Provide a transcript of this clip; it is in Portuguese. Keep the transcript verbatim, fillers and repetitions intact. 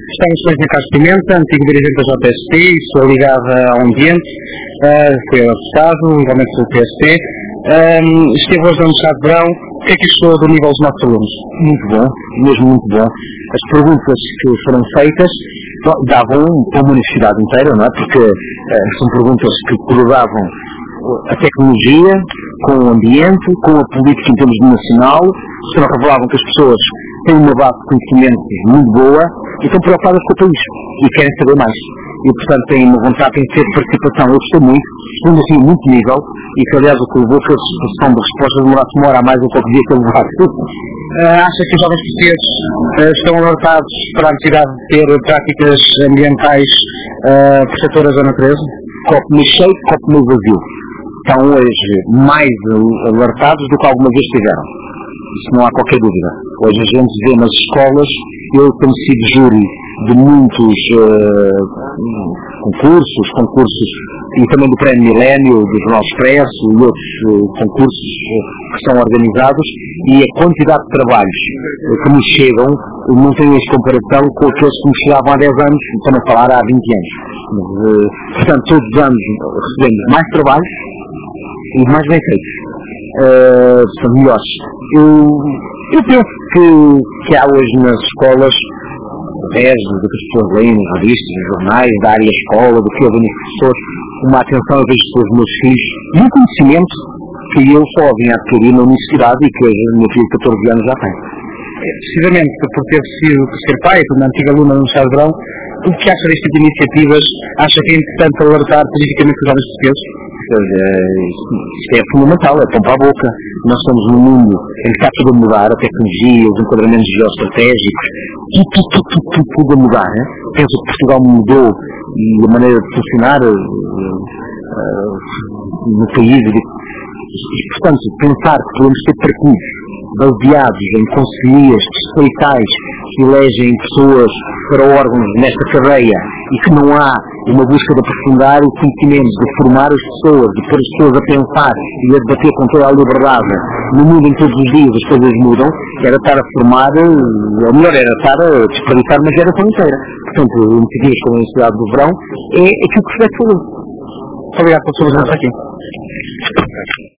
Estamos hoje na Carlos Pimenta, antigo dirigente da J S P, sou ligada ao ambiente, uh, fui afastado, igualmente do P S P. Um, esteve hoje na Universidade de Verão. O que é que achou do nível dos nossos alunos? Muito bom, mesmo muito bom. As perguntas que foram feitas davam para uma universidade inteira, não é? Porque uh, são perguntas que cruzavam a tecnologia com o ambiente, com a política em termos de nacional, que revelavam que as pessoas têm uma base de conhecimentos muito boa e estão preocupadas com o país e querem saber mais. E, portanto, têm uma vontade, têm ter participação. Eu gostei muito, segundo assim, muito nível, e que, aliás, o que levou foi a expressão de resposta demorasse uma hora a mais do que devia ter levado. Uh, acha que os jovens portugueses uh, estão alertados para a necessidade de ter práticas ambientais uh, protetoras da natureza? Copo meio cheio, copo meio vazio. Estão hoje mais alertados do que alguma vez tiveram. Isso não há qualquer dúvida. Hoje a gente vê nas escolas, eu tenho sido júri de muitos uh, concursos, concursos e também do Prémio Milénio, do Jornal Expresso e outros uh, concursos uh, que são organizados, e a quantidade de trabalhos uh, que nos chegam uh, não tem essa comparação com aqueles que nos chegavam há dez anos, para não falar há vinte anos. Uh, portanto, todos os anos recebemos mais trabalhos e mais bem feitos. Uh, são melhores. Eu, eu penso que, que há hoje nas escolas, através do que as pessoas leem nas revistas, nos jornais, da área escola, do que ouvem os professores, uma atenção a vejo pelos meus filhos e um conhecimento que eu só vim adquirir na universidade e que hoje o meu filho de catorze anos já tem. Precisamente por ter sido por ser pai, por uma antiga aluna no Universidade de Verão, o que acha deste tipo de iniciativas? Acha que é importante alertar politicamente os jovens portugueses? Isto é fundamental, é pão para a boca. Nós estamos num mundo em que está tudo a mudar, a tecnologia, os enquadramentos geoestratégicos, tudo, tudo, tudo, tudo, tudo, tudo a mudar. Né? Penso que Portugal mudou e a maneira de funcionar uh, uh, no país. E, e, portanto, pensar que podemos ter partidos baseados em conselheiros distritais que elegem pessoas para órgãos nesta cadeia e que não há uma busca de aprofundar o conhecimento, de formar as pessoas, de pôr as pessoas a pensar e a debater com toda a liberdade no mundo em que todos os dias as coisas mudam, era estar a formar, ou melhor, era estar a desperdiçar uma geração inteira. Portanto, iniciativas como a Universidade do Verão é aquilo que se deve fazer. Muito obrigado pela sua presença aqui.